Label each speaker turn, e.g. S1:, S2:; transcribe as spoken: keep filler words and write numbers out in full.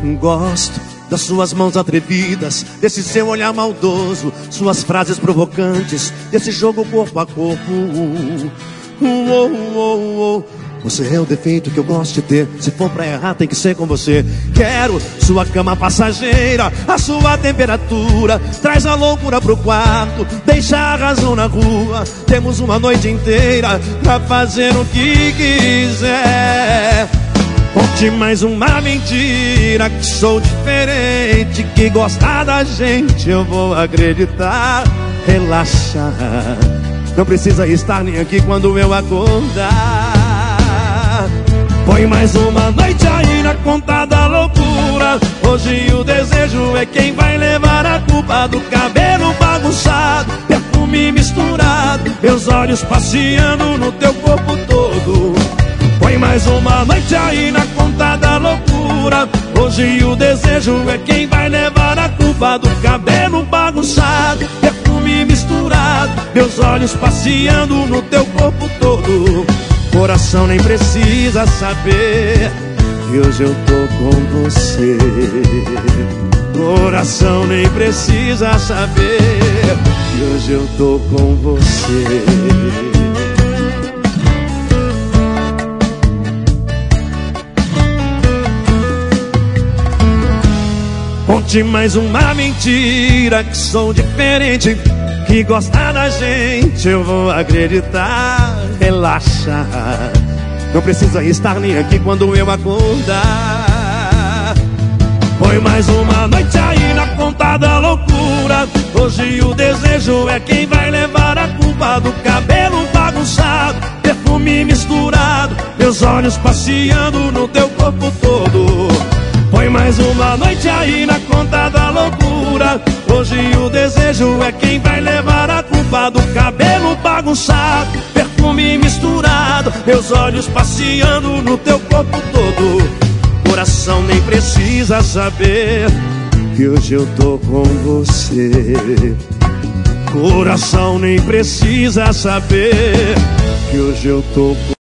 S1: Gosto das suas mãos atrevidas, desse seu olhar maldoso, suas frases provocantes, desse jogo corpo a corpo. Uh, uh, uh, uh. Você é o defeito que eu gosto de ter. Se for pra errar tem que ser com você. Quero sua cama passageira, a sua temperatura. Traz a loucura pro quarto, deixa a razão na rua. Temos uma noite inteira pra fazer o que quiser. Conte mais uma mentira, que sou diferente, que gostar da gente eu vou acreditar. Relaxa, não precisa estar nem aqui quando eu acordar. Põe mais uma noite aí na conta da loucura. Hoje o desejo é quem vai levar a culpa do cabelo bagunçado, perfume misturado, meus olhos passeando no teu corpo todo. Põe mais uma noite aí na conta da loucura. Hoje o desejo é quem vai levar a culpa do cabelo bagunçado, perfume misturado, meus olhos passeando no teu corpo todo. Coração nem precisa saber que hoje eu tô com você. Coração nem precisa saber que hoje eu tô com você. Conte mais uma mentira, que sou diferente, que gosta da gente eu vou acreditar. Relaxa, não precisa estar nem aqui quando eu acordar. Põe mais uma noite aí na conta da loucura. Hoje o desejo é quem vai levar a culpa do cabelo bagunçado, perfume misturado, meus olhos passeando no teu corpo todo. Põe mais uma noite aí na conta da loucura. Hoje o desejo é quem vai levar a culpa do cabelo bagunçado, perfume misturado, meus olhos passeando no teu corpo todo. Coração nem precisa saber que hoje eu tô com você. Coração nem precisa saber que hoje eu tô com